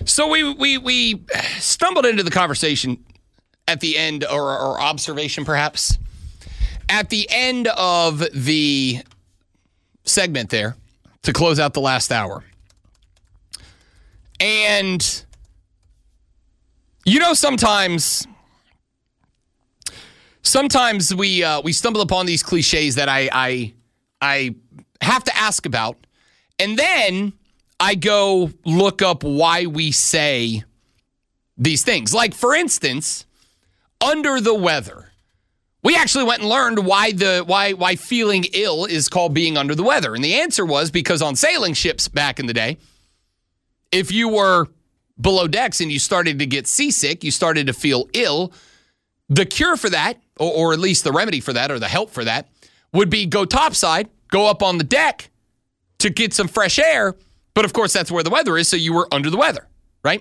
So we stumbled into the conversation at the end, or observation perhaps, at the end of the segment there to close out the last hour. And, sometimes we stumble upon these cliches that I have to ask about, and then I go look up why we say these things. Like, for instance, under the weather. We actually went and learned why feeling ill is called being under the weather. And the answer was because on sailing ships back in the day, if you were below decks and you started to get seasick, you started to feel ill, the cure for that, or at least the remedy for that, or the help for that, would be go topside, go up on the deck to get some fresh air. But of course, that's where the weather is, so you were under the weather, right?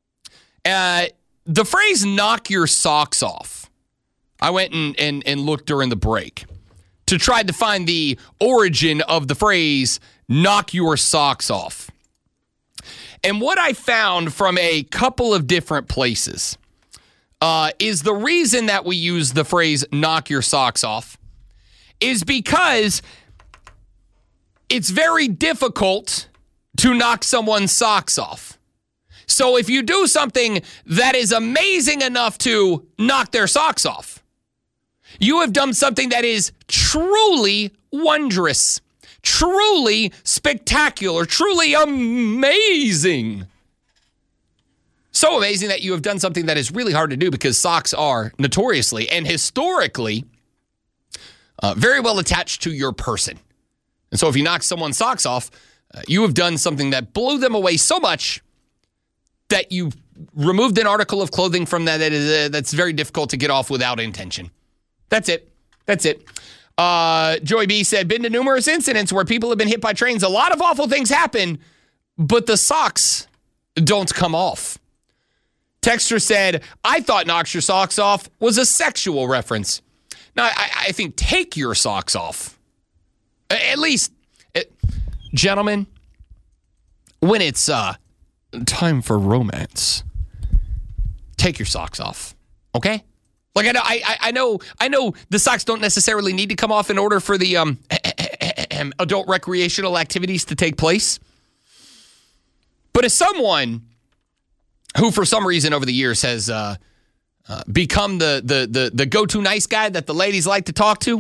The phrase knock your socks off, I went and looked during the break to try to find the origin of the phrase knock your socks off. And what I found from a couple of different places is the reason that we use the phrase knock your socks off is because it's very difficult to knock someone's socks off. So if you do something that is amazing enough to knock their socks off, you have done something that is truly wondrous, truly spectacular, truly amazing. So amazing that you have done something that is really hard to do, because socks are notoriously and historically very well attached to your person. And so if you knock someone's socks off, you have done something that blew them away so much that you removed an article of clothing from that's very difficult to get off without intention. That's it. Joey B said, been to numerous incidents where people have been hit by trains. A lot of awful things happen, but the socks don't come off. Texter said, I thought knocks your socks off was a sexual reference. Now, I think take your socks off. At least, gentlemen, when it's time for romance, take your socks off, okay? Like, I know the socks don't necessarily need to come off in order for the adult recreational activities to take place. But as someone who, for some reason over the years, has become the go-to nice guy that the ladies like to talk to,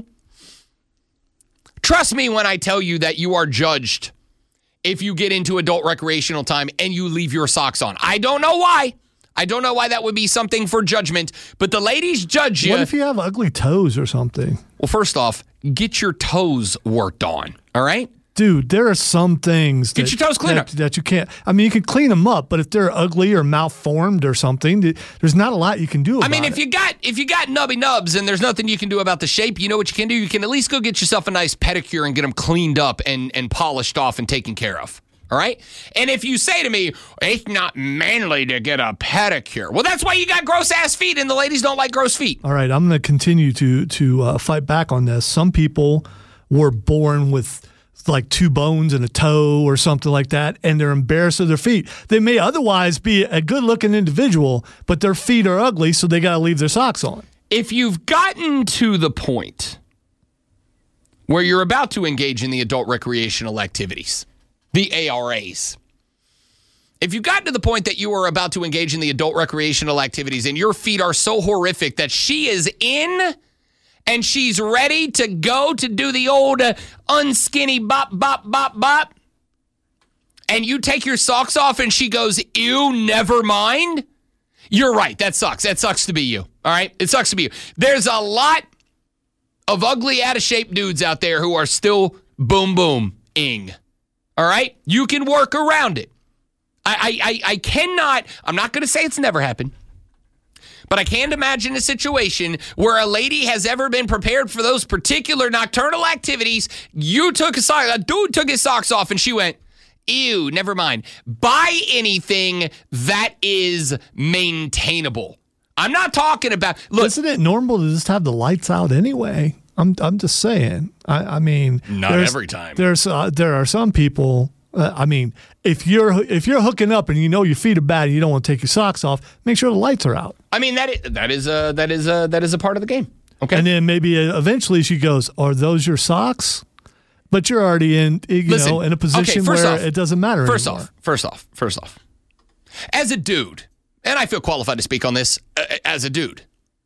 trust me when I tell you that you are judged if you get into adult recreational time and you leave your socks on. I don't know why. I don't know why that would be something for judgment, but the ladies judge you. What if you have ugly toes or something? Well, first off, get your toes worked on, all right? Dude, there are some things Get your toes cleaned up. that you can't. I mean, you can clean them up, but if they're ugly or malformed or something, there's not a lot you can do about it. I mean, if you got nubby nubs and there's nothing you can do about the shape, you know what you can do? You can at least go get yourself a nice pedicure and get them cleaned up and polished off and taken care of. All right? And if you say to me, it's not manly to get a pedicure, well, that's why you got gross-ass feet, and the ladies don't like gross feet. All right, I'm going to continue to fight back on this. Some people were born with like 2 bones and a toe or something like that, and they're embarrassed of their feet. They may otherwise be a good-looking individual, but their feet are ugly, so they got to leave their socks on. If you've gotten to the point where you're about to engage in the adult recreational activities, the ARAs, if you've gotten to the point that you are about to engage in the adult recreational activities and your feet are so horrific that she is in and she's ready to go to do the old unskinny bop, bop, bop, bop, and you take your socks off and she goes, ew, never mind, you're right. That sucks. That sucks to be you. All right? It sucks to be you. There's a lot of ugly, out-of-shape dudes out there who are still boom-boom-ing. All right? You can work around it. I cannot, I'm not going to say it's never happened, but I can't imagine a situation where a lady has ever been prepared for those particular nocturnal activities. You took a dude took his socks off and she went, ew, never mind. Buy anything that is maintainable. I'm not talking about, look. Isn't it normal to just have the lights out anyway? I'm just saying. I mean, not every time. There are some people I mean, if you're hooking up and you know your feet are bad and you don't want to take your socks off, make sure the lights are out. I mean, that is a part of the game. Okay. And then maybe eventually she goes, "Are those your socks?" But you're already in in a position where it doesn't matter anymore. First off, as a dude, and I feel qualified to speak on this as a dude.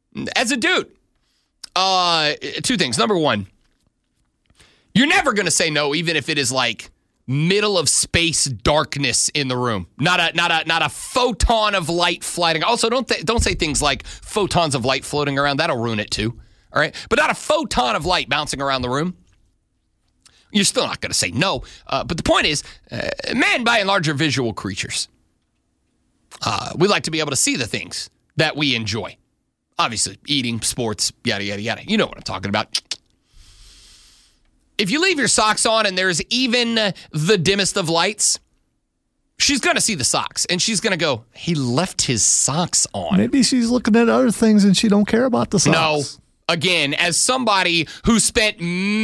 Two things. Number one, you're never going to say no, even if it is like middle of space darkness in the room. Not a photon of light flying. Also, don't say things like photons of light floating around. That'll ruin it too. All right, but not a photon of light bouncing around the room. You're still not going to say no. But the point is, men by and large are visual creatures. We like to be able to see the things that we enjoy. Obviously, eating, sports, yada, yada, yada. You know what I'm talking about. If you leave your socks on and there's even the dimmest of lights, she's going to see the socks. And she's going to go, he left his socks on. Maybe she's looking at other things and she don't care about the socks. No. Again, as somebody who spent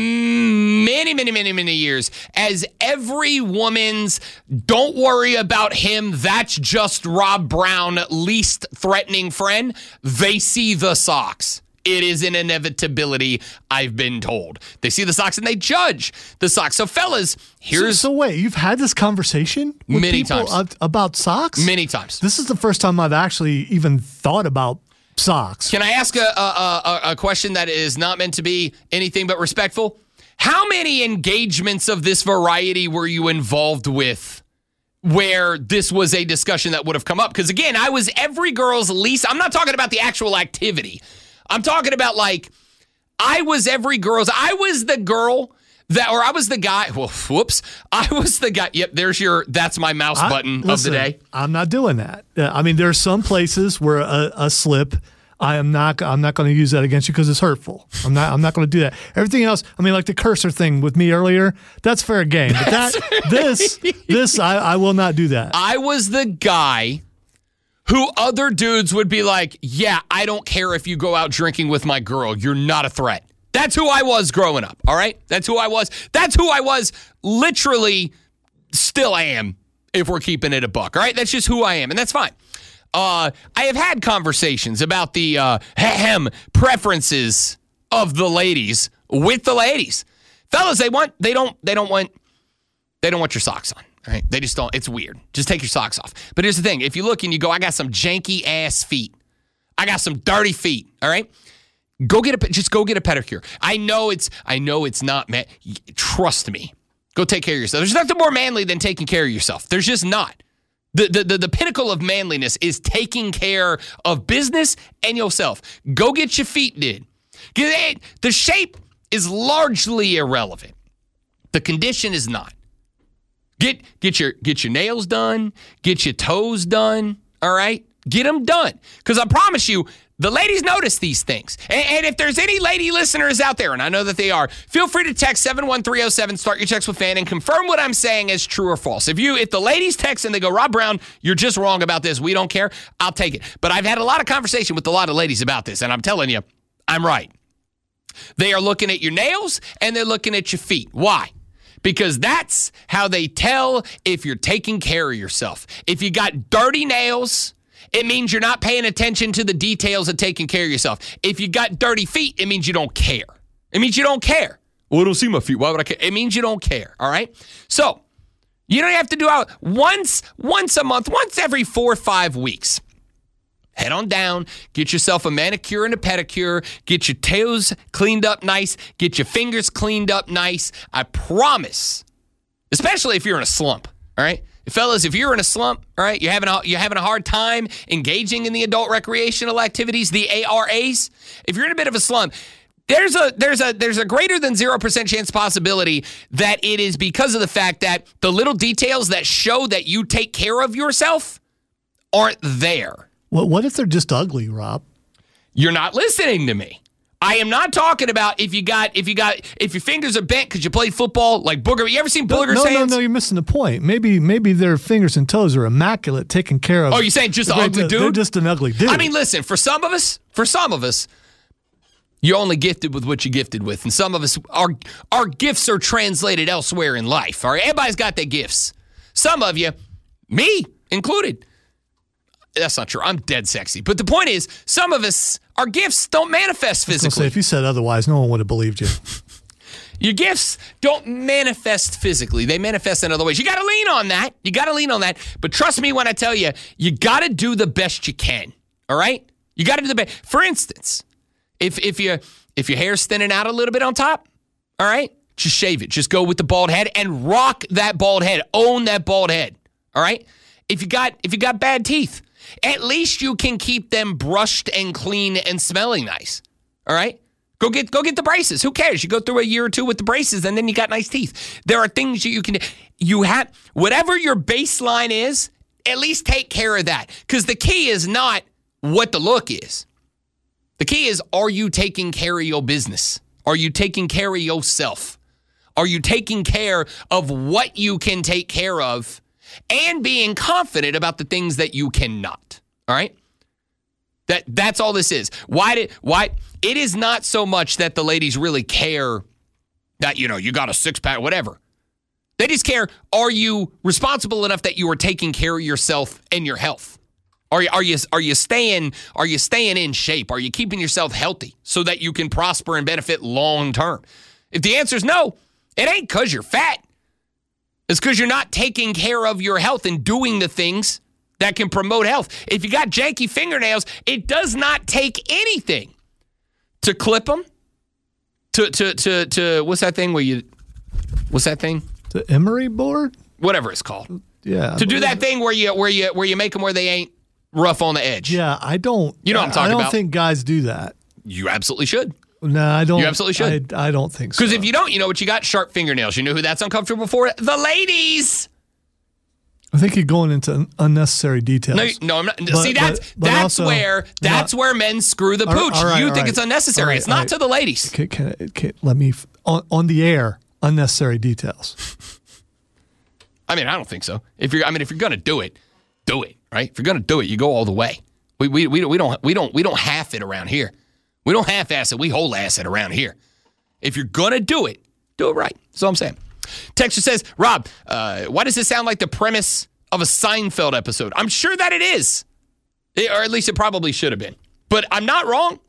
many years as every woman's don't worry about him, that's just Rob Brown least threatening friend, they see the socks. It is an inevitability, I've been told. They see the socks and they judge the socks. So fellas, here's... So wait, you've had this conversation with many people times about socks? Many times. This is the first time I've actually even thought about socks. Can I ask a question that is not meant to be anything but respectful? How many engagements of this variety were you involved with where this was a discussion that would have come up? Because again, I was every girl's least... I'm not talking about the actual activity. I'm talking about I was the girl that, or I was the guy, well, whoops. I was the guy. Yep, that's my mouse button of the day. I'm not doing that. I mean, there are some places where a slip, I'm not going to use that against you because it's hurtful. I'm not going to do that. Everything else, I mean, like the cursor thing with me earlier, that's fair game. But this, I will not do that. I was the guy who other dudes would be like, yeah, I don't care if you go out drinking with my girl. You're not a threat. That's who I was growing up, all right? That's who I was. That's who I was literally still am if we're keeping it a buck, all right? That's just who I am, and that's fine. I have had conversations about the preferences of the ladies with the ladies. Fellas, they don't want your socks on. All right, they just don't. It's weird. Just take your socks off. But here's the thing. If you look and you go, I got some janky ass feet. I got some dirty feet. All right? Go get a pedicure. I know it's not, man. Trust me. Go take care of yourself. There's nothing more manly than taking care of yourself. There's just not. The pinnacle of manliness is taking care of business and yourself. Go get your feet did. The shape is largely irrelevant. The condition is not. Get your nails done. Get your toes done. All right? Get them done. Because I promise you, the ladies notice these things. And if there's any lady listeners out there, and I know that they are, feel free to text 71307, start your text with Fan, and confirm what I'm saying is true or false. If the ladies text and they go, Rob Brown, you're just wrong about this, we don't care, I'll take it. But I've had a lot of conversation with a lot of ladies about this, and I'm telling you, I'm right. They are looking at your nails, and they're looking at your feet. Why? Because that's how they tell if you're taking care of yourself. If you got dirty nails, it means you're not paying attention to the details of taking care of yourself. If you got dirty feet, it means you don't care. It means you don't care. Well, I don't see my feet. Why would I care? It means you don't care, all right? So, you don't have to do it once a month, once every 4 or 5 weeks. Head on down, get yourself a manicure and a pedicure, get your toes cleaned up nice, get your fingers cleaned up nice. I promise, especially if you're in a slump, all right? Fellas, if you're in a slump, all right, you're having a hard time engaging in the adult recreational activities, the ARAs, if you're in a bit of a slump, there's a greater than 0% chance possibility that it is because of the fact that the little details that show that you take care of yourself aren't there. Well, what if they're just ugly, Rob? You're not listening to me. I am not talking about if your fingers are bent because you played football, like Booger. You ever seen Booger's hands? No, you're missing the point. Maybe their fingers and toes are immaculate, taken care of. Oh, you're saying just an ugly dude? They're just an ugly dude. I mean, listen, for some of us, you're only gifted with what you're gifted with, and some of us, our gifts are translated elsewhere in life. All right, everybody's got their gifts. Some of you, me included. That's not true. I'm dead sexy. But the point is, some of us, our gifts don't manifest physically. If you said otherwise, no one would have believed you. Your gifts don't manifest physically. They manifest in other ways. You got to lean on that. But trust me when I tell you, you got to do the best you can. All right? You got to do the best. For instance, if your hair's thinning out a little bit on top, all right, just shave it. Just go with the bald head and rock that bald head. Own that bald head. All right? If you got bad teeth, at least you can keep them brushed and clean and smelling nice. All right? Go get the braces. Who cares? You go through a year or two with the braces and then you got nice teeth. There are things you can have whatever your baseline is, at least take care of that. Because the key is not what the look is. The key is, are you taking care of your business? Are you taking care of yourself? Are you taking care of what you can take care of and being confident about the things that you cannot? All right? That's all this is. Why it is not so much that the ladies really care that, you got a six-pack, whatever. They just care, are you responsible enough that you are taking care of yourself and your health? Are you staying in shape? Are you keeping yourself healthy so that you can prosper and benefit long term? If the answer is no, it ain't because you're fat. It's because you're not taking care of your health and doing the things that can promote health. If you got janky fingernails, it does not take anything to clip them. To what's that thing what's that thing? The emery board? Whatever it's called. Yeah. To do that thing where you make them where they ain't rough on the edge. Yeah, I don't. You know what I'm talking about. I don't think guys do that. You absolutely should. No, I don't. You absolutely should. I don't think so. Because if you don't, you know what you got? Sharp fingernails. You know who that's uncomfortable for? The ladies. I think you're going into unnecessary details. No, I'm not. See, that's where men screw the pooch. You think it's unnecessary. It's not to the ladies. Let me on the air. Unnecessary details. I mean, I don't think so. If you're gonna do it, right? If you're gonna do it, you go all the way. We don't half it around here. We don't half-ass it. We whole-ass it around here. If you're gonna do it right. That's all I'm saying. Texture says, Rob, why does this sound like the premise of a Seinfeld episode? I'm sure that it is. Or at least it probably should have been. But I'm not wrong.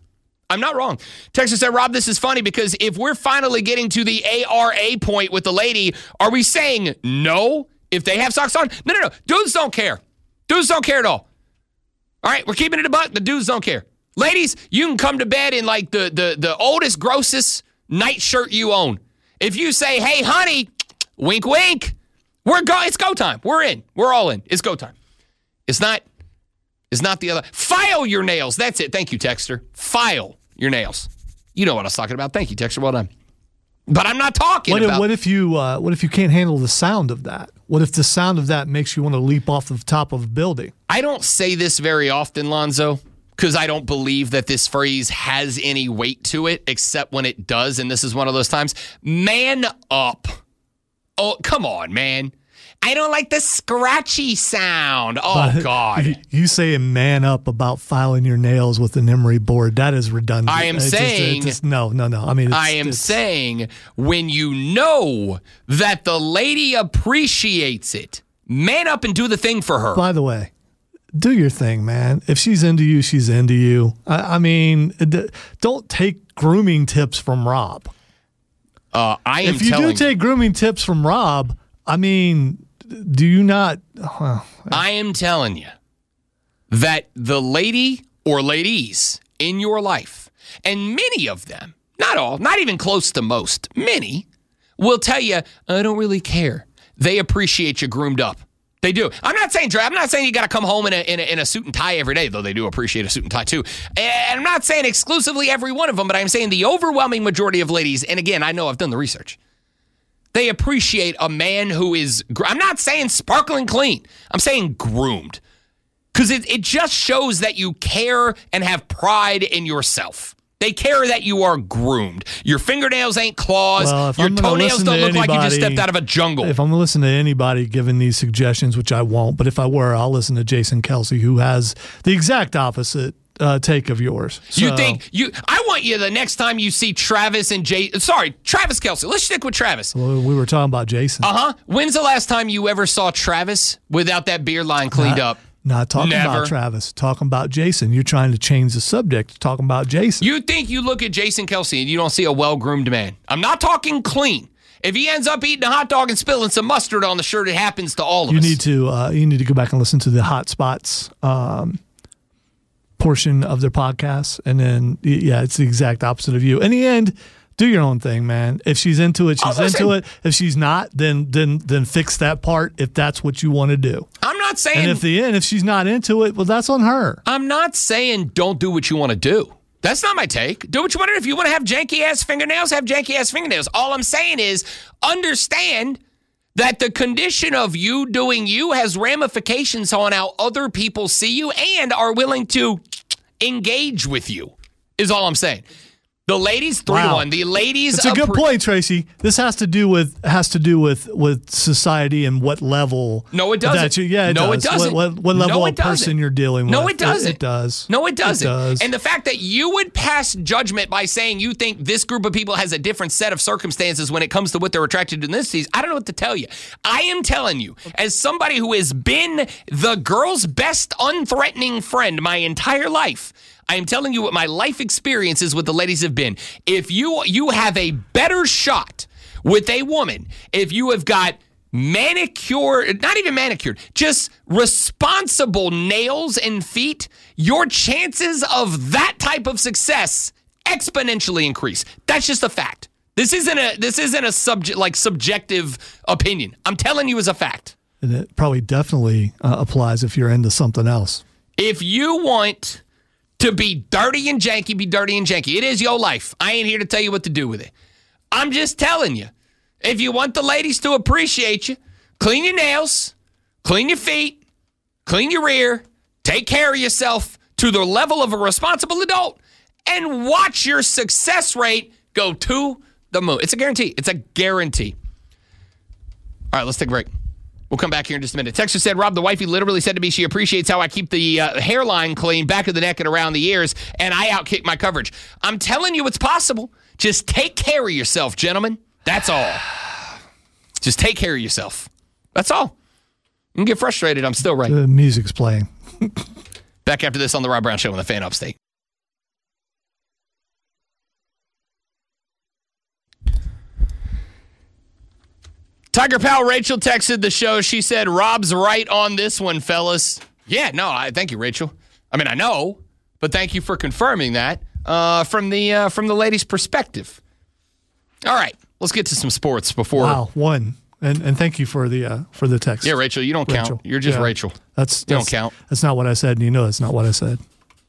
Texture said, Rob, this is funny because if we're finally getting to the ARA point with the lady, are we saying no if they have socks on? No. Dudes don't care. Dudes don't care at all. All right, we're keeping it a buck. The dudes don't care. Ladies, you can come to bed in like the oldest, grossest nightshirt you own. If you say, hey, honey, wink, wink, it's go time. We're in. We're all in. It's go time. It's not the other. File your nails. That's it. Thank you, Texter. File your nails. You know what I was talking about. Thank you, Texter. Well done. But I'm not talking about. What if you can't handle the sound of that? What if the sound of that makes you want to leap off the top of a building? I don't say this very often, Lonzo, because I don't believe that this phrase has any weight to it, except when it does, and this is one of those times. Man up. Oh, come on, man. I don't like the scratchy sound. Oh, God. You saying man up about filing your nails with an emery board, that is redundant. I am saying... No. I mean, I am saying when you know that the lady appreciates it, man up and do the thing for her. By the way, do your thing, man. If she's into you, she's into you. I mean, don't take grooming tips from Rob. If you do take grooming tips from Rob, I mean... Do you not? I am telling you that the lady or ladies in your life, and many of them, not all, not even close to most, many, will tell you, I don't really care. They appreciate you groomed up. They do. I'm not saying you got to come home in a suit and tie every day, though they do appreciate a suit and tie too. And I'm not saying exclusively every one of them, but I'm saying the overwhelming majority of ladies, and again, I know I've done the research, they appreciate a man who is, I'm not saying sparkling clean. I'm saying groomed. Because it just shows that you care and have pride in yourself. They care that you are groomed. Your fingernails ain't claws. Your toenails don't look like you just stepped out of a jungle. If I'm going to listen to anybody giving these suggestions, which I won't, but if I were, I'll listen to Jason Kelsey, who has the exact opposite take of yours. You think I want you the next time you see Travis and Travis Kelce. Let's stick with Travis. Well, we were talking about Jason. When's the last time you ever saw Travis without that beard line cleaned up? Not talking Never. about Travis. Talking about Jason. You're trying to change the subject. Talking about Jason. You think you look at Jason Kelce and you don't see a well-groomed man. I'm not talking clean. If he ends up eating a hot dog and spilling some mustard on the shirt, it happens to all of us. You need to go back and listen to the Hot Spots portion of their podcast, and then it's the exact opposite of you. In the end, do your own thing, man. If she's into it, she's into it. If she's not, then fix that part if that's what you want to do. I'm not saying. And if she's not into it, well, that's on her. I'm not saying don't do what you want to do. That's not my take. Do what you want to do. If you want to have janky-ass fingernails, have janky-ass fingernails. All I'm saying is understand that the condition of you doing you has ramifications on how other people see you and are willing to engage with you, is all I'm saying. The ladies, 3-1. The ladies. It's a good point, Tracy. This has to do with society and what level. No, it doesn't. It doesn't. What level of person you're dealing with. No, it doesn't. It does. No, it doesn't. It does. And the fact that you would pass judgment by saying you think this group of people has a different set of circumstances when it comes to what they're attracted to in this season, I don't know what to tell you. I am telling you, as somebody who has been the girl's best unthreatening friend my entire life, I am telling you what my life experiences with the ladies have been. If you have a better shot with a woman, if you have got manicured, not even manicured, just responsible nails and feet, your chances of that type of success exponentially increase. That's just a fact. This isn't a subjective opinion. I'm telling you as a fact. And it probably definitely applies if you're into something else. If you want to be dirty and janky, be dirty and janky. It is your life. I ain't here to tell you what to do with it. I'm just telling you. If you want the ladies to appreciate you, clean your nails, clean your feet, clean your rear, take care of yourself to the level of a responsible adult, and watch your success rate go to the moon. It's a guarantee. It's a guarantee. All right, let's take a break. We'll come back here in just a minute. Texter said, Rob, the wifey literally said to me she appreciates how I keep the hairline clean, back of the neck and around the ears, and I outkick my coverage. I'm telling you it's possible. Just take care of yourself, gentlemen. That's all. Just take care of yourself. That's all. You can get frustrated. I'm still right. The music's playing. Back after this on the Rob Brown Show on the Fan Upstate. Tiger pal Rachel texted the show. She said, Rob's right on this one, fellas. Yeah, no, thank you, Rachel. I mean, I know, but thank you for confirming that from the lady's perspective. All right, let's get to some sports before. Wow, one. And thank you for the text. Yeah, Rachel, you don't count. You're just Rachel. You don't count. That's not what I said, and you know that's not what I said.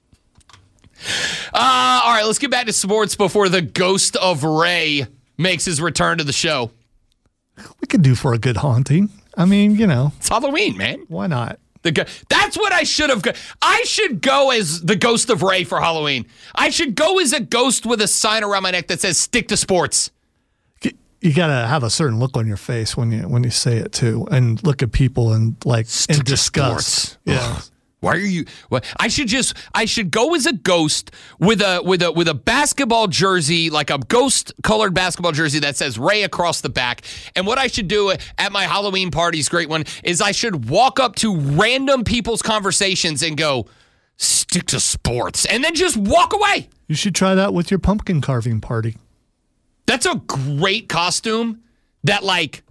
All right, let's get back to sports before the ghost of Ray makes his return to the show. We could do for a good haunting. I mean, it's Halloween, man. Why not? That's what I should have. I should go as the ghost of Ray for Halloween. I should go as a ghost with a sign around my neck that says "Stick to sports." You gotta have a certain look on your face when you say it too, and look at people and in disgust. Yeah. Why are you? I should go as a ghost with a basketball jersey, like a ghost colored basketball jersey that says Ray across the back. And what I should do at my Halloween party's great one is I should walk up to random people's conversations and go, "Stick to sports," and then just walk away. You should try that with your pumpkin carving party. That's a great costume that,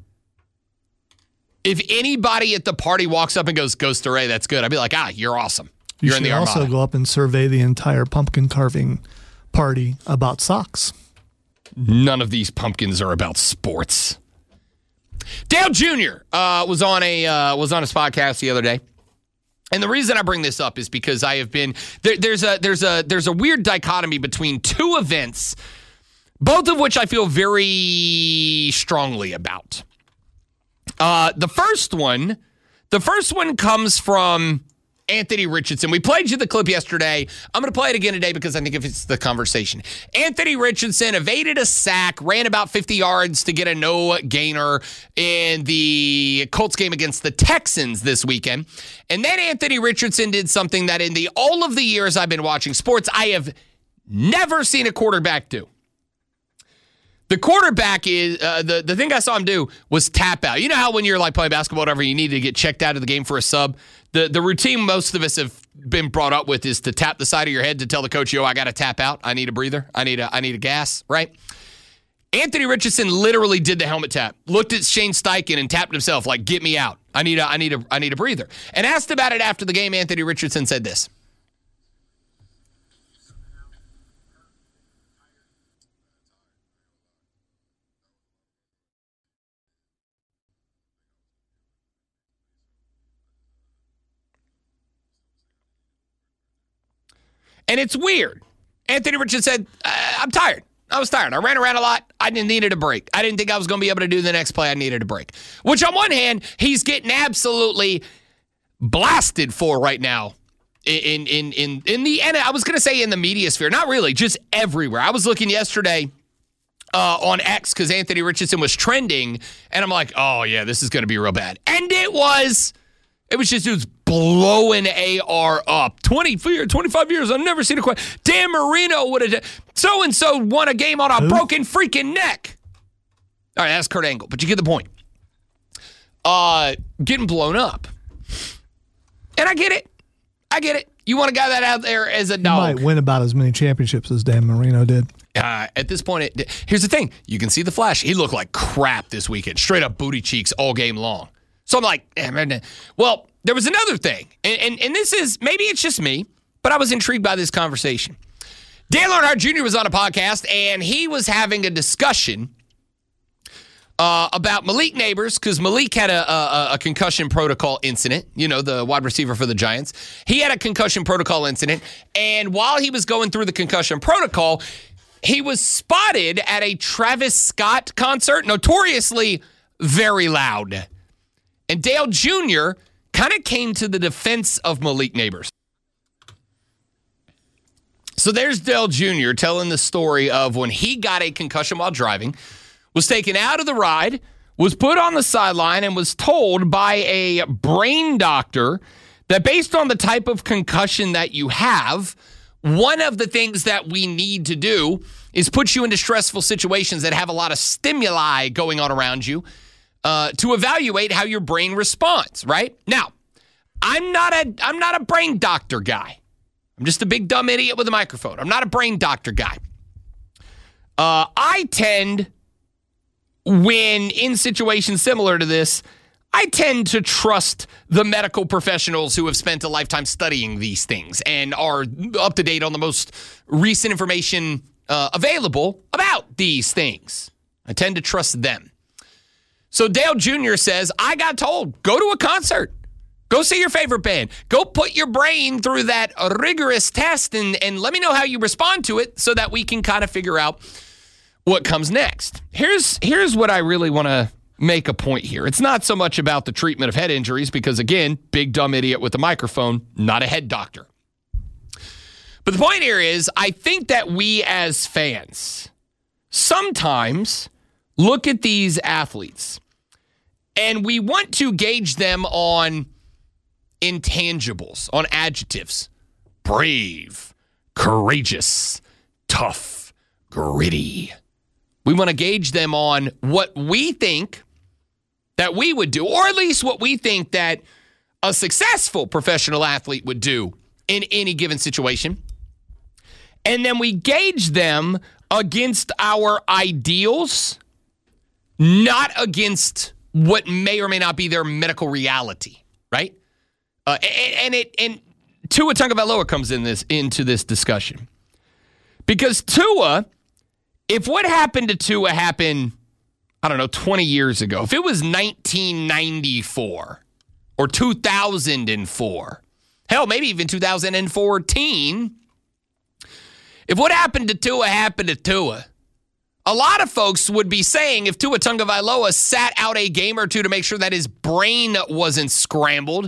if anybody at the party walks up and goes, Ghost of Ray, that's good. I'd be like, you're awesome. You're in the Armada. You should also go up and survey the entire pumpkin carving party about socks. None of these pumpkins are about sports. Dale Jr. was on his podcast the other day. And the reason I bring this up is because I have been there's a weird dichotomy between two events, both of which I feel very strongly about. The first one comes from Anthony Richardson. We played you the clip yesterday. I'm going to play it again today because I think if it's the conversation. Anthony Richardson evaded a sack, ran about 50 yards to get a no-gainer in the Colts game against the Texans this weekend. And then Anthony Richardson did something that in all of the years I've been watching sports, I have never seen a quarterback do. The quarterback is, the thing I saw him do was tap out. You know how when you're like playing basketball, whatever, you need to get checked out of the game for a sub? The routine most of us have been brought up with is to tap the side of your head to tell the coach, yo, I got to tap out. I need a breather. I need a gas, right? Anthony Richardson literally did the helmet tap, looked at Shane Steichen and tapped himself like, get me out. I need a breather. And asked about it after the game, Anthony Richardson said this. And it's weird. Anthony Richardson said, I'm tired. I was tired. I ran around a lot. I needed a break. I didn't think I was going to be able to do the next play. I needed a break. Which on one hand, he's getting absolutely blasted for right now in the, and I was going to say in the media sphere. Not really, just everywhere. I was looking yesterday on X because Anthony Richardson was trending, and I'm like, oh, yeah, this is going to be real bad. And it was just dudes blowing AR up. 25 years, I've never seen a question. Dan Marino would have, so-and-so won a game on a broken freaking neck. All right, that's Kurt Angle, but you get the point. Getting blown up. And I get it. You want a guy that out there as a dog. He might win about as many championships as Dan Marino did. At this point, here's the thing. You can see the flash. He looked like crap this weekend. Straight up booty cheeks all game long. So I'm like, well, there was another thing, and this is, maybe it's just me, but I was intrigued by this conversation. Dale Earnhardt Jr. was on a podcast, and he was having a discussion about Malik Neighbors, because Malik had a concussion protocol incident, the wide receiver for the Giants. He had a concussion protocol incident, and while he was going through the concussion protocol, he was spotted at a Travis Scott concert, notoriously very loud. And Dale Jr. kind of came to the defense of Malik Neighbors. So there's Dale Jr. telling the story of when he got a concussion while driving, was taken out of the ride, was put on the sideline, and was told by a brain doctor that based on the type of concussion that you have, one of the things that we need to do is put you into stressful situations that have a lot of stimuli going on around you, to evaluate how your brain responds, right? Now, I'm not a brain doctor guy. I'm just a big dumb idiot with a microphone. I'm not a brain doctor guy. I tend, when in situations similar to this, I tend to trust the medical professionals who have spent a lifetime studying these things and are up to date on the most recent information available about these things. I tend to trust them. So Dale Jr. says, I got told, go to a concert. Go see your favorite band. Go put your brain through that rigorous test and let me know how you respond to it so that we can kind of figure out what comes next. Here's what I really want to make a point here. It's not so much about the treatment of head injuries because, again, big dumb idiot with a microphone, not a head doctor. But the point here is I think that we as fans sometimes look at these athletes and we want to gauge them on intangibles, on adjectives. Brave, courageous, tough, gritty. We want to gauge them on what we think that we would do, or at least what we think that a successful professional athlete would do in any given situation. And then we gauge them against our ideals, not against what may or may not be their medical reality, right? And Tua Tagovailoa comes into this discussion. Because Tua, if what happened to Tua happened, 20 years ago, if it was 1994 or 2004, hell, maybe even 2014, if what happened to Tua, a lot of folks would be saying if Tua Tagovailoa sat out a game or two to make sure that his brain wasn't scrambled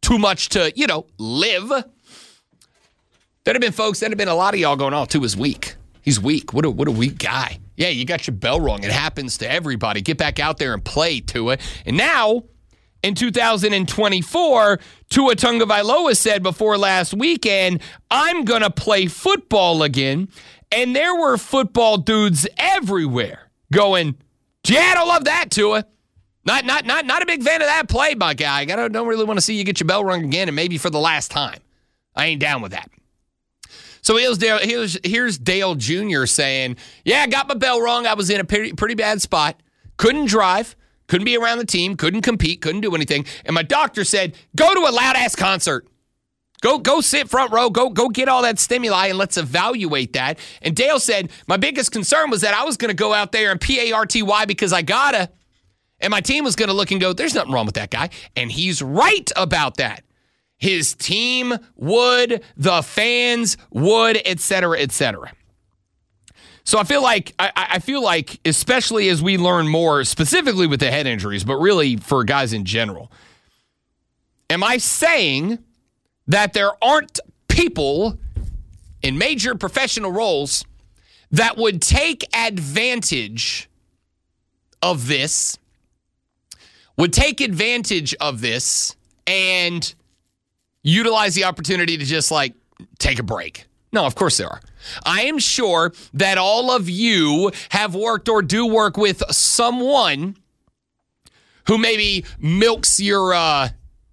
too much to, live. There'd have been folks, there'd have been a lot of y'all going, oh, Tua's weak. He's weak. What a weak guy. Yeah, you got your bell rung. It happens to everybody. Get back out there and play, Tua. And now, in 2024, Tua Tagovailoa said before last weekend, I'm going to play football again. And there were football dudes everywhere going, yeah, I don't love that, Tua. Not a big fan of that play, my guy. I don't really want to see you get your bell rung again and maybe for the last time. I ain't down with that. So here's Dale Jr. saying, yeah, I got my bell rung. I was in a pretty bad spot. Couldn't drive. Couldn't be around the team. Couldn't compete. Couldn't do anything. And my doctor said, go to a loud-ass concert. Go sit front row. Go get all that stimuli and let's evaluate that. And Dale said, my biggest concern was that I was going to go out there and PARTY because I gotta. And my team was going to look and go, there's nothing wrong with that guy. And he's right about that. His team would, the fans would, et cetera, et cetera. So I feel like, especially as we learn more, specifically with the head injuries, but really for guys in general, am I saying that there aren't people in major professional roles that would take advantage of this, and utilize the opportunity to just take a break? No, of course there are. I am sure that all of you have worked or do work with someone who maybe milks your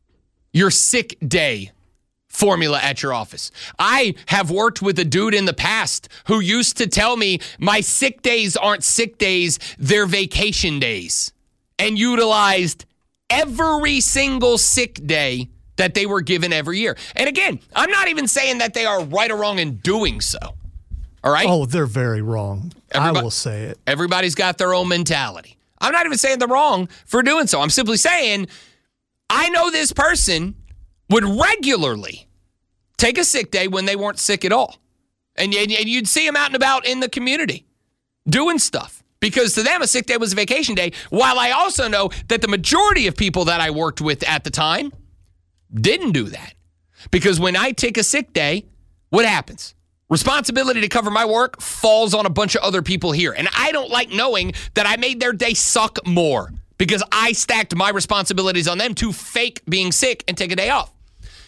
sick day formula at your office. I have worked with a dude in the past who used to tell me my sick days aren't sick days, they're vacation days, and utilized every single sick day that they were given every year. And again, I'm not even saying that they are right or wrong in doing so. All right? Oh, they're very wrong. I will say it. Everybody's got their own mentality. I'm not even saying they're wrong for doing so. I'm simply saying I know this person would regularly take a sick day when they weren't sick at all. And you'd see them out and about in the community doing stuff. Because to them, a sick day was a vacation day. While I also know that the majority of people that I worked with at the time didn't do that. Because when I take a sick day, what happens? Responsibility to cover my work falls on a bunch of other people here. And I don't like knowing that I made their day suck more because I stacked my responsibilities on them to fake being sick and take a day off.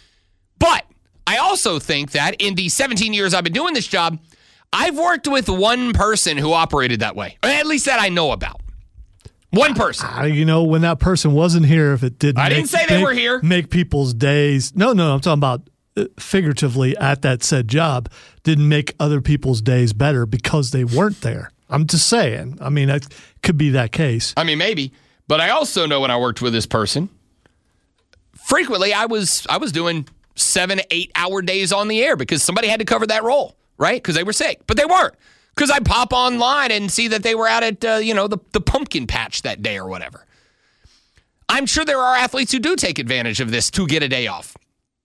But I also think that in the 17 years I've been doing this job, I've worked with one person who operated that way, or at least that I know about. One person. When that person wasn't here, if it didn't. I didn't say they were here. Make people's days. No, I'm talking about figuratively at that said job, didn't make other people's days better because they weren't there. I'm just saying. I mean, it could be that case. I mean, maybe. But I also know when I worked with this person, frequently I was doing 7-8 hour days on the air because somebody had to cover that role, right? Because they were sick. But they weren't. Because I'd pop online and see that they were out at, the pumpkin patch that day or whatever. I'm sure there are athletes who do take advantage of this to get a day off.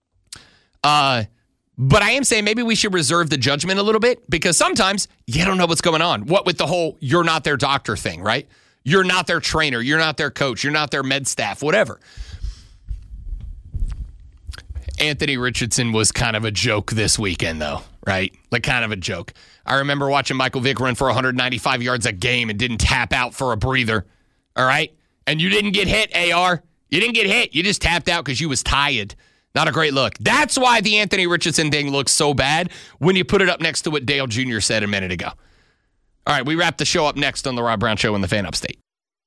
But I am saying maybe we should reserve the judgment a little bit because sometimes you don't know what's going on. What with the whole you're not their doctor thing, right? You're not their trainer. You're not their coach. You're not their med staff, whatever. Anthony Richardson was kind of a joke this weekend, though, right? Like kind of a joke. I remember watching Michael Vick run for 195 yards a game and didn't tap out for a breather, all right? And you didn't get hit, AR. You didn't get hit. You just tapped out because you was tired. Not a great look. That's why the Anthony Richardson thing looks so bad when you put it up next to what Dale Jr. said a minute ago. All right, we wrap the show up next on the Rob Brown Show in the Fan Upstate.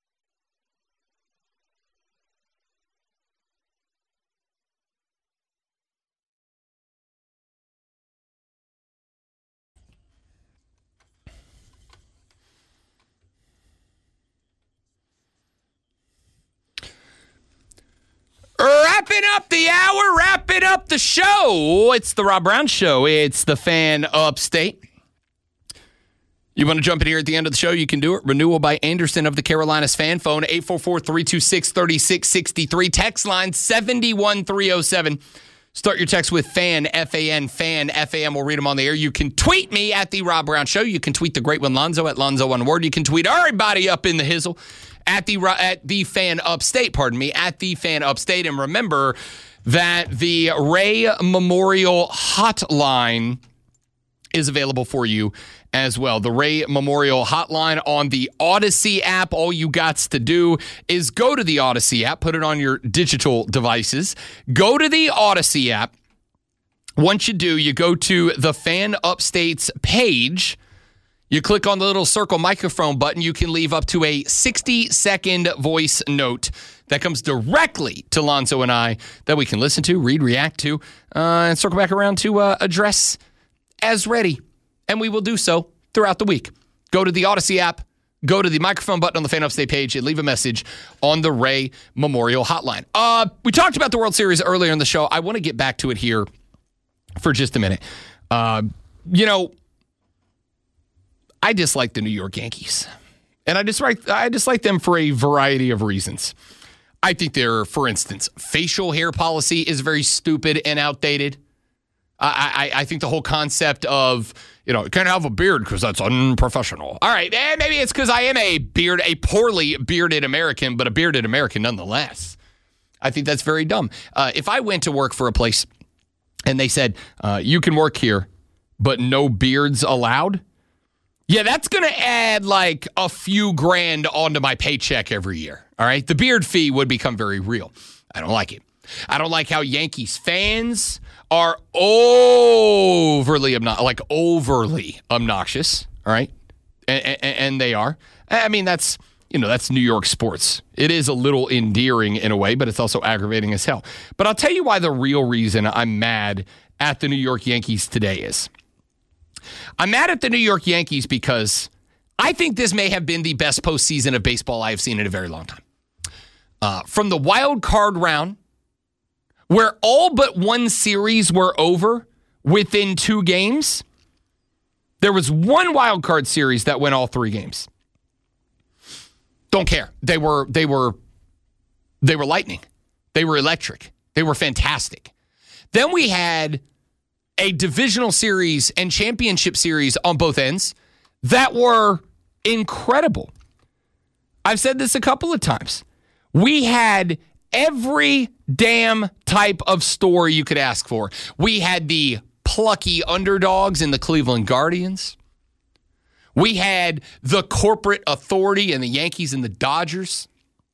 Wrapping up the hour, wrapping up the show. It's the Rob Brown Show. It's the Fan Upstate. You want to jump in here at the end of the show? You can do it. Renewal by Anderson of the Carolinas Fan. Phone 844-326-3663. Text line 71307. Start your text with FAN, F-A-N, FAN, F-A-M. We'll read them on the air. You can tweet me at the Rob Brown Show. You can tweet the great one Lonzo at Lonzo one word. You can tweet everybody up in the hizzle at the Fan Upstate, at the Fan Upstate. And remember, that the Ray Memorial Hotline is available for you as well. The Ray Memorial Hotline on the Odyssey app. All you got to do is go to the Odyssey app, put it on your digital devices. Go to the Odyssey app. Once you do, you go to the Fan Upstates page. You click on the little circle microphone button. You can leave up to a 60-second voice note that comes directly to Lonzo and I that we can listen to, read, react to, and circle back around to address as ready. And we will do so throughout the week. Go to the Odyssey app, go to the microphone button on the Fan Upstate page, and leave a message on the Ray Memorial Hotline. We talked about the World Series earlier in the show. I want to get back to it here for just a minute. I dislike the New York Yankees. And I dislike them for a variety of reasons. I think their, for instance, facial hair policy is very stupid and outdated. I think the whole concept of, you can't have a beard because that's unprofessional. All right, maybe it's because I am a poorly bearded American, but a bearded American nonetheless. I think that's very dumb. If I went to work for a place and they said, you can work here, but no beards allowed, yeah, that's going to add like a few grand onto my paycheck every year. All right. The beard fee would become very real. I don't like it. I don't like how Yankees fans are overly obnoxious. All right. And they are. I mean, that's New York sports. It is a little endearing in a way, but it's also aggravating as hell. But I'll tell you why the real reason I'm mad at the New York Yankees today is. I'm mad at the New York Yankees because I think this may have been the best postseason of baseball I have seen in a very long time. From the wild card round, where all but one series were over within 2 games, there was one wild card series that went all 3 games. Don't care. They were lightning. They were electric. They were fantastic. Then we had a divisional series and championship series on both ends that were incredible. I've said this a couple of times. We had every damn type of story you could ask for. We had the plucky underdogs in the Cleveland Guardians. We had the corporate authority in the Yankees and the Dodgers.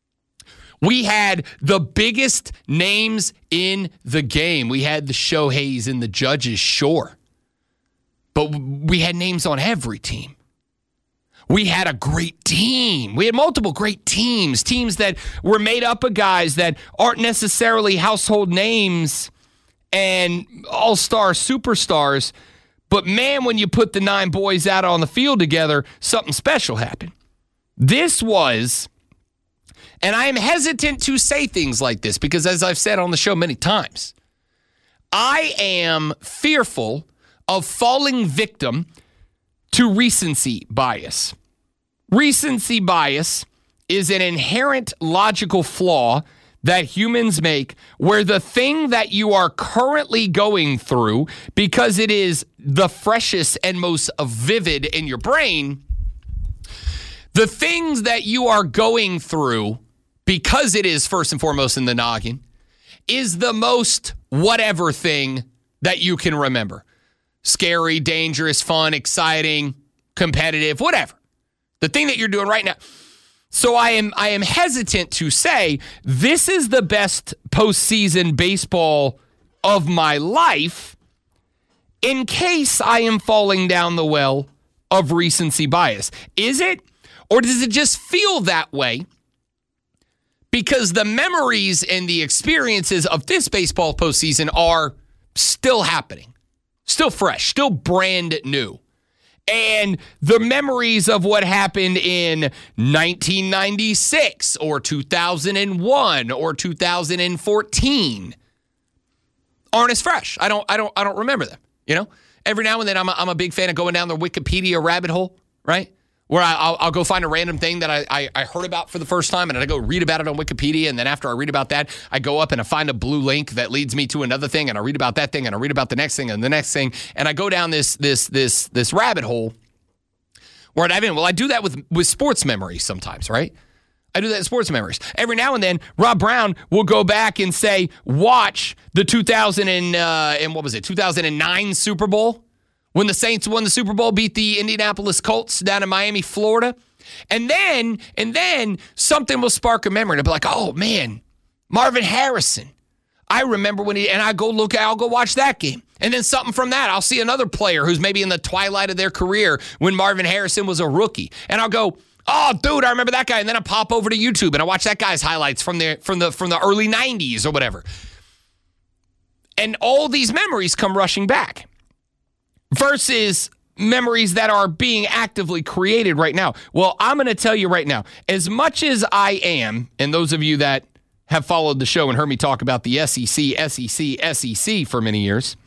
We had the biggest names in the game. We had the Shoheis and the Judges, sure. But we had names on every team. We had a great team. We had multiple great teams that were made up of guys that aren't necessarily household names and all-star superstars. But man, when you put the 9 boys out on the field together, something special happened. This was... And I am hesitant to say things like this because, as I've said on the show many times, I am fearful of falling victim to recency bias. Recency bias is an inherent logical flaw that humans make where the thing that you are currently going through, because it is the freshest and most vivid in your brain, the things that you are going through, because it is first and foremost in the noggin, is the most whatever thing that you can remember. Scary, dangerous, fun, exciting, competitive, whatever. The thing that you're doing right now. So I am hesitant to say this is the best postseason baseball of my life in case I am falling down the well of recency bias. Is it? Or does it just feel that way because the memories and the experiences of this baseball postseason are still happening, still fresh, still brand new? And the memories of what happened in 1996 or 2001 or 2014 aren't as fresh. I don't remember them. You know, every now and then I'm a big fan of going down the Wikipedia rabbit hole, right? Where I'll go find a random thing that I heard about for the first time, and I go read about it on Wikipedia, and then after I read about that, I go up and I find a blue link that leads me to another thing, and I read about that thing, and I read about the next thing, and the next thing, and I go down this rabbit hole where I do that with sports memories sometimes, right? I do that in sports memories. Every now and then, Rob Brown will go back and say, watch the 2009 Super Bowl when the Saints won the Super Bowl, beat the Indianapolis Colts down in Miami, Florida. And then something will spark a memory. And I'll be like, oh, man, Marvin Harrison. I remember when I'll go watch that game. And then something from that, I'll see another player who's maybe in the twilight of their career when Marvin Harrison was a rookie. And I'll go, oh, dude, I remember that guy. And then I pop over to YouTube and I watch that guy's highlights from the early 90s or whatever. And all these memories come rushing back versus memories that are being actively created right now. Well, I'm going to tell you right now, as much as I am, and those of you that have followed the show and heard me talk about the SEC for many years,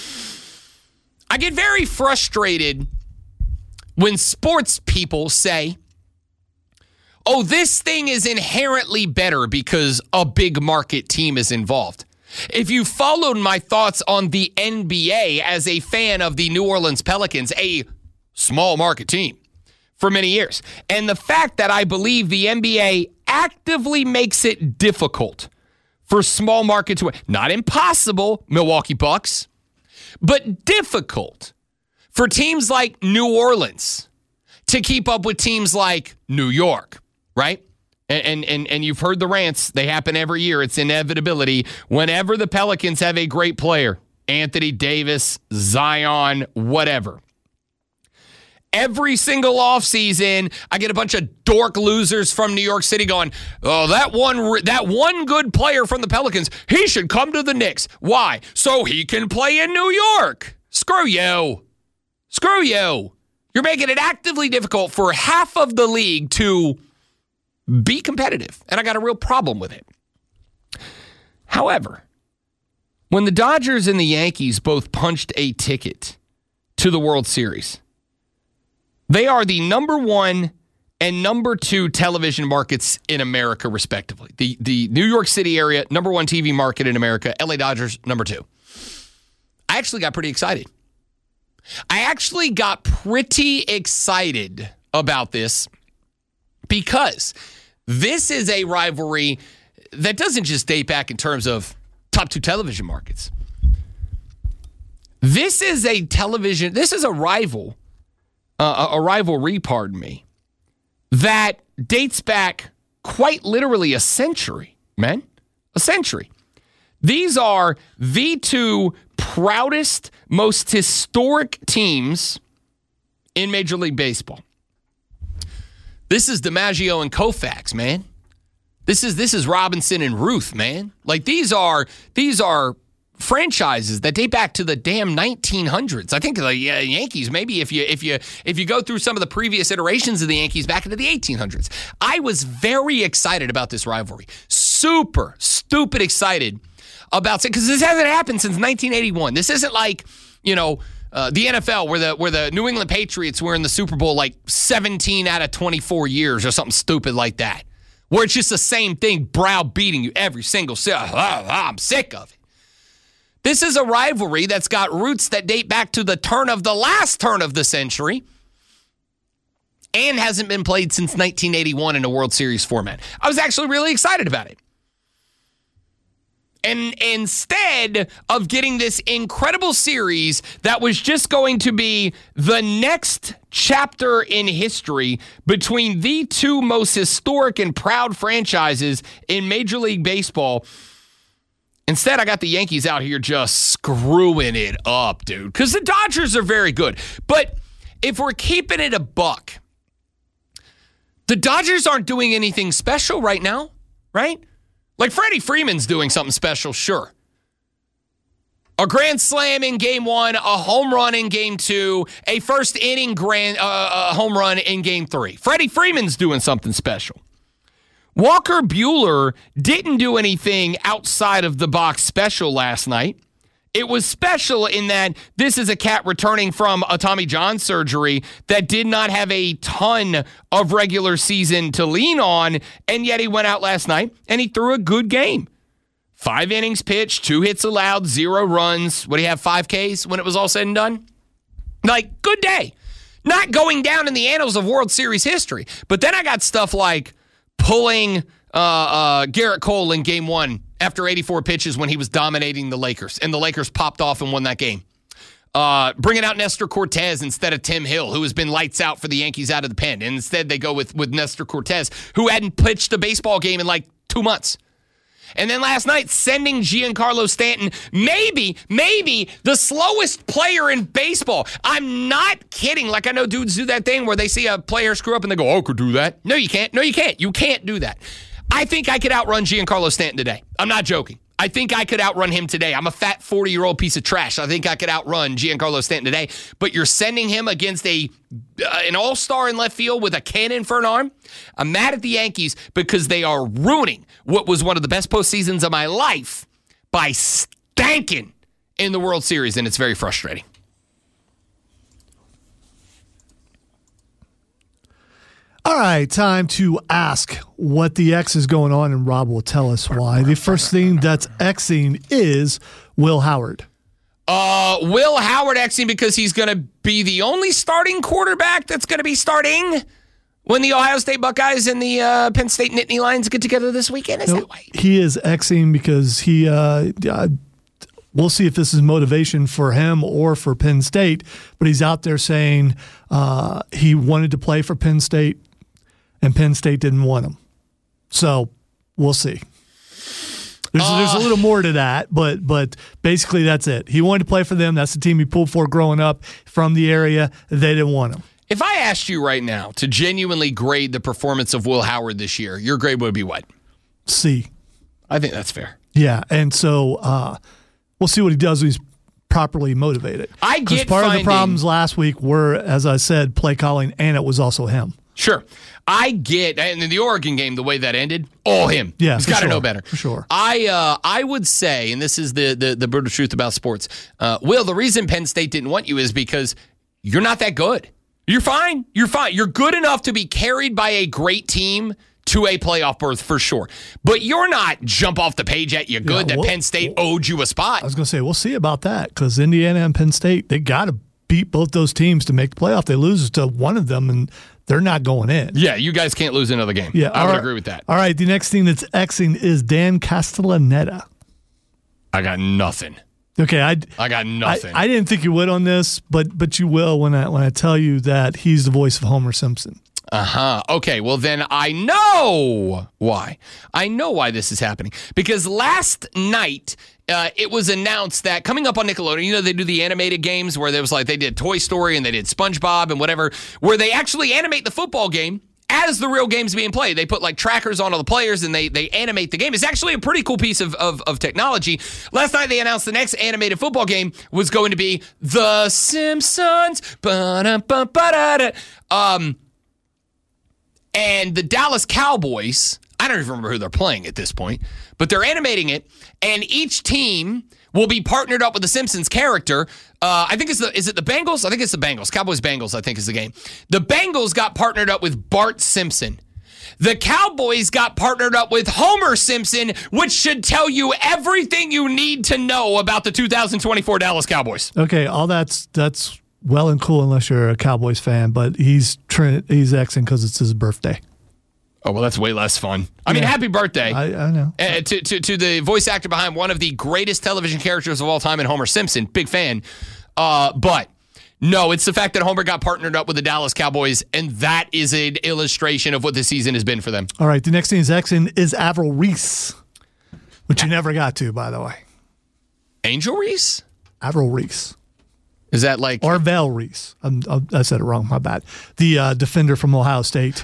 I get very frustrated when sports people say, oh, this thing is inherently better because a big market team is involved. If you followed my thoughts on the NBA as a fan of the New Orleans Pelicans, a small market team for many years, and the fact that I believe the NBA actively makes it difficult for small market to win, not impossible, Milwaukee Bucks, but difficult for teams like New Orleans to keep up with teams like New York, right? And you've heard the rants. They happen every year. It's inevitability. Whenever the Pelicans have a great player, Anthony Davis, Zion, whatever. Every single offseason, I get a bunch of dork losers from New York City going, oh, that one good player from the Pelicans, he should come to the Knicks. Why? So he can play in New York. Screw you. Screw you. You're making it actively difficult for half of the league to be competitive, and I got a real problem with it. However, when the Dodgers and the Yankees both punched a ticket to the World Series, they are the number 1 and number 2 television markets in America, respectively. The New York City area, number 1 TV market in America, LA Dodgers, number 2. I actually got pretty excited. About this because this is a rivalry that doesn't just date back in terms of top 2 television markets. This is a rivalry, that dates back quite literally a century, man. A century. These are the 2 proudest, most historic teams in Major League Baseball. This is DiMaggio and Koufax, man. This is Robinson and Ruth, man. Like these are franchises that date back to the damn 1900s. I think the Yankees, maybe if you go through some of the previous iterations of the Yankees back into the 1800s. I was very excited about this rivalry. Super stupid excited about it because this hasn't happened since 1981. This isn't like, the NFL where the New England Patriots were in the Super Bowl like 17 out of 24 years or something stupid like that. Where it's just the same thing, browbeating you every single I'm sick of it. This is a rivalry that's got roots that date back to the last turn of the century and hasn't been played since 1981 in a World Series format. I was actually really excited about it. And instead of getting this incredible series that was just going to be the next chapter in history between the 2 most historic and proud franchises in Major League Baseball, instead I got the Yankees out here just screwing it up, dude. Because the Dodgers are very good. But if we're keeping it a buck, the Dodgers aren't doing anything special right now, right? Like Freddie Freeman's doing something special, sure. A grand slam in game 1, a home run in game 2, a first inning home run in game 3. Freddie Freeman's doing something special. Walker Buehler didn't do anything outside of the box special last night. It was special in that this is a cat returning from a Tommy John surgery that did not have a ton of regular season to lean on, and yet he went out last night and he threw a good game. 5 innings pitched, 2 hits allowed, 0 runs. What do you have, 5 Ks when it was all said and done? Like, good day. Not going down in the annals of World Series history. But then I got stuff like pulling Garrett Cole in game 1 after 84 pitches when he was dominating the Lakers, and the Lakers popped off and won that game. Bringing out Nestor Cortez instead of Tim Hill, who has been lights out for the Yankees out of the pen. And instead, they go with Nestor Cortez, who hadn't pitched a baseball game in like 2 months. And then last night, sending Giancarlo Stanton, maybe the slowest player in baseball. I'm not kidding. Like, I know dudes do that thing where they see a player screw up and they go, oh, I could do that. No, you can't. No, you can't. You can't do that. I think I could outrun Giancarlo Stanton today. I'm not joking. I think I could outrun him today. I'm a fat 40-year-old piece of trash. I think I could outrun Giancarlo Stanton today. But you're sending him against an all-star in left field with a cannon for an arm? I'm mad at the Yankees because they are ruining what was one of the best postseasons of my life by stanking in the World Series, and it's very frustrating. All right, time to ask what the X is going on, and Rob will tell us why. The first thing that's Xing is Will Howard. Will Howard Xing because he's going to be the only starting quarterback that's going to be starting when the Ohio State Buckeyes and the Penn State Nittany Lions get together this weekend. Is that right? He is Xing because he we'll see if this is motivation for him or for Penn State, but he's out there saying he wanted to play for Penn State, and Penn State didn't want him. So we'll see. There's a little more to that, but basically that's it. He wanted to play for them. That's the team he pulled for growing up from the area. They didn't want him. If I asked you right now to genuinely grade the performance of Will Howard this year, your grade would be what? C. I think that's fair. Yeah, and so we'll see what he does when he's properly motivated. I get part of the problems last week were, as I said, play calling, and it was also him. Sure. I get, and in the Oregon game, the way that ended, all him. Yeah, he's got to know better. For sure. I would say, and this is the brutal truth about sports, Will, the reason Penn State didn't want you is because you're not that good. You're fine. You're fine. You're good enough to be carried by a great team to a playoff berth for sure. But you're not jump off the page at you good that Penn State owed you a spot. I was going to say, we'll see about that because Indiana and Penn State, they got to beat both those teams to make the playoff. They lose to one of them, and they're not going in. Yeah, you guys can't lose another game. Yeah, I would agree with that. All right, the next thing that's Xing is Dan Castellaneta. I got nothing. Okay, I got nothing. I didn't think you would on this, but you will when I tell you that he's the voice of Homer Simpson. Okay, well then I know why. I know why this is happening. Because last night, it was announced that coming up on Nickelodeon, you know, they do the animated games where there was like, they did Toy Story and they did SpongeBob and whatever, where they actually animate the football game as the real game's being played. They put like trackers on all the players and they animate the game. It's actually a pretty cool piece of technology. Last night they announced the next animated football game was going to be The Simpsons. And the Dallas Cowboys, I don't even remember who they're playing at this point, but they're animating it, and each team will be partnered up with the Simpsons character. I think is it the Bengals? I think it's the Bengals. Cowboys-Bengals, I think, is the game. The Bengals got partnered up with Bart Simpson. The Cowboys got partnered up with Homer Simpson, which should tell you everything you need to know about the 2024 Dallas Cowboys. Okay, all that's well and cool unless you're a Cowboys fan, but he's Xing because it's his birthday. Oh, well, that's way less fun. I mean, happy birthday. I know. To the voice actor behind one of the greatest television characters of all time in Homer Simpson. Big fan. But no, it's the fact that Homer got partnered up with the Dallas Cowboys, and that is an illustration of what the season has been for them. All right, the next thing is Xing is Avril Reese, which you never got to, by the way. Angel Reese? Avril Reese. Is that like... Or Val Reese. I said it wrong. My bad. The defender from Ohio State.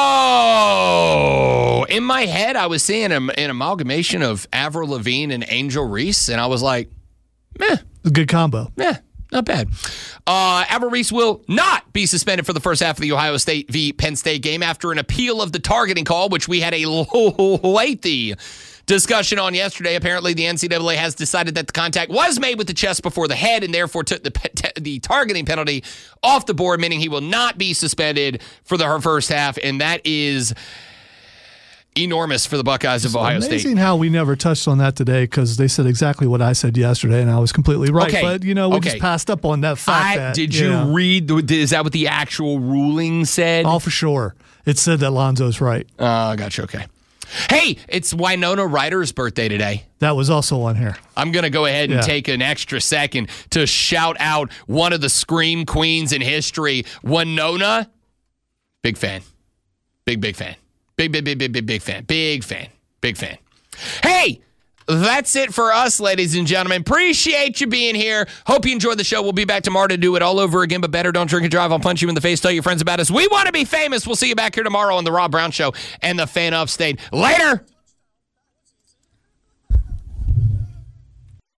Oh! In my head, I was seeing an amalgamation of Avril Lavigne and Angel Reese, and I was like, meh. A good combo. Meh. Not bad. Avril Reese will not be suspended for the first half of the Ohio State v. Penn State game after an appeal of the targeting call, which we had a lengthy discussion on yesterday. Apparently, the NCAA has decided that the contact was made with the chest before the head and therefore took the targeting penalty off the board, meaning he will not be suspended for the first half, and that is enormous for the Buckeyes of Ohio State. Amazing how we never touched on that today because they said exactly what I said yesterday, and I was completely right. Okay. But, we just passed up on that fact. Did you read? Is that what the actual ruling said? Oh, for sure. It said that Lonzo's right. Gotcha. Okay. Hey, it's Winona Ryder's birthday today. That was also on here. I'm going to go ahead and take an extra second to shout out one of the Scream Queens in history, Winona. Big fan. Big fan. Big fan. Big fan. Hey, that's it for us, ladies and gentlemen. Appreciate you being here. Hope you enjoyed the show. We'll be back tomorrow to do it all over again, but better. Don't drink and drive. I'll punch you in the face. Tell your friends about us. We want to be famous. We'll see you back here tomorrow on The Rob Brown Show and the Fan Upstate. Later.